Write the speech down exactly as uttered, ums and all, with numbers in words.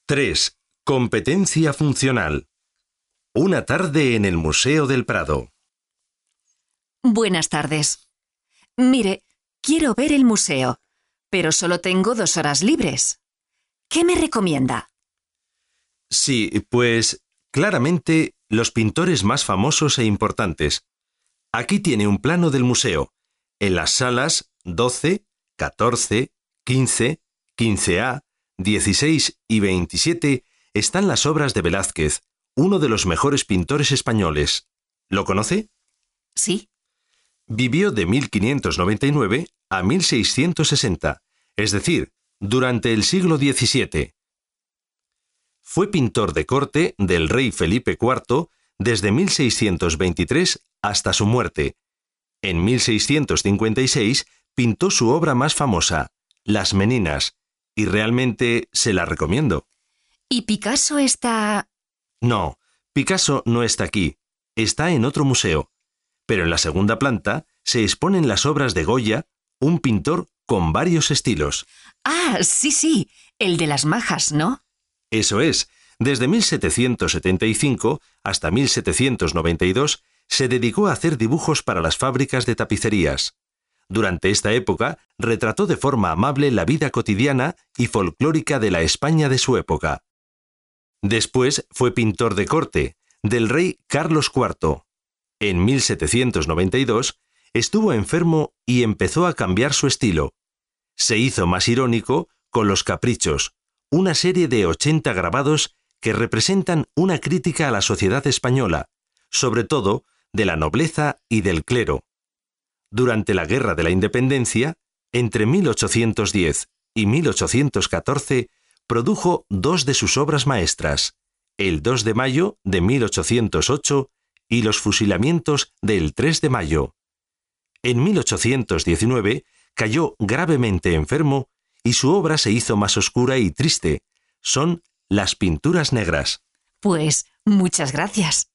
tres. Competencia funcional. Una tarde en el Museo del Prado. Buenas tardes. Mire, quiero ver el museo, pero solo tengo dos horas libres. ¿Qué me recomienda? Sí, pues claramente los pintores más famosos e importantes. Aquí tiene un plano del museo. En las salas doce, catorce, quince, quince A, dieciséis y veintisiete están las obras de Velázquez, uno de los mejores pintores españoles. ¿Lo conoce? Sí. Vivió de mil quinientos noventa y nueve a mil seiscientos sesenta, es decir, durante el siglo diecisiete. Fue pintor de corte del rey Felipe cuarto desde mil seiscientos veintitrés hasta su muerte. En mil seiscientos cincuenta y seis pintó su obra más famosa, Las Meninas, y realmente se la recomiendo. ¿Y Picasso está...? No, Picasso no está aquí, está en otro museo. Pero en la segunda planta se exponen las obras de Goya, un pintor con varios estilos. Ah, sí, sí, el de las majas, ¿no? Eso es, desde mil setecientos setenta y cinco hasta mil setecientos noventa y dos se dedicó a hacer dibujos para las fábricas de tapicerías. Durante esta época retrató de forma amable la vida cotidiana y folclórica de la España de su época. Después fue pintor de corte, del rey Carlos cuarto. En mil setecientos noventa y dos estuvo enfermo y empezó a cambiar su estilo. Se hizo más irónico con Los Caprichos, una serie de ochenta grabados que representan una crítica a la sociedad española, sobre todo de la nobleza y del clero. Durante la Guerra de la Independencia, entre mil ochocientos diez y mil ochocientos catorce, produjo dos de sus obras maestras, el dos de mayo de mil ochocientos ocho y los fusilamientos del tres de mayo. En mil ochocientos diecinueve cayó gravemente enfermo y su obra se hizo más oscura y triste. Son las pinturas negras. Pues muchas gracias.